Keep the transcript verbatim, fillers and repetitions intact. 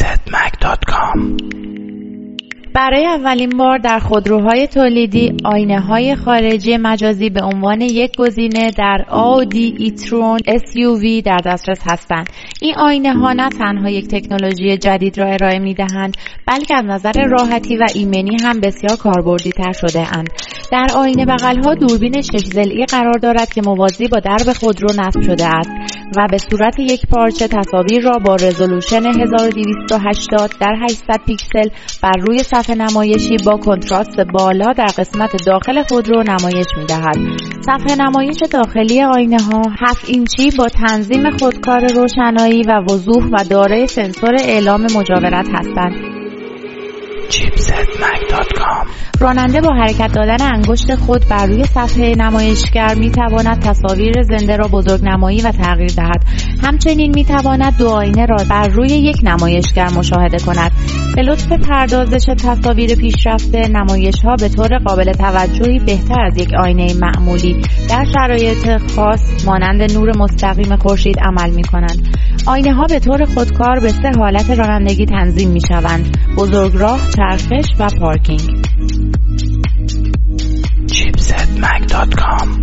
چیپست مک دات کام. برای اولین بار در خودروهای تولیدی آینه‌های خارجی مجازی به عنوان یک گزینه در آودی ای-ترون اس یو وی در دسترس هستند. این آینه‌ها نه تنها یک تکنولوژی جدید را ارائه می‌دهند، بلکه از نظر راحتی و ایمنی هم بسیار کاربردی‌تر شده‌اند. در آینه بغل‌ها دوربین شش ضلعی قرار دارد که موازی با درب خودرو نصب شده است و به صورت یک پارچه تصاویر را با رزولوشن هزار و دویست و هشتاد در هشتصد پیکسل بر روی صفحه نمایشی با کنتراست بالا در قسمت داخل خودرو نمایش می‌دهد. صفحه نمایش داخلی آینه‌ها هفت اینچی با تنظیم خودکار روشنایی و وضوح و دارای سنسور اعلام مجاورت هستند. چیپست مک دات کام. راننده با حرکت دادن انگشت خود بر روی صفحه نمایشگر می تواند تصاویر زنده را بزرگنمایی و تغییر دهد. همچنین می تواند دو آینه را بر روی یک نمایشگر مشاهده کند. به لطف پردازش تصاویر پیشرفته، نمایش‌ها به طور قابل توجهی بهتر از یک آینه معمولی در شرایط خاص مانند نور مستقیم خورشید عمل می کنند. آینه ها به طور خودکار به سه حالت رانندگی تنظیم می شوند: بزرگراه، چرخش و پارکینگ. چیپست مک دات کام.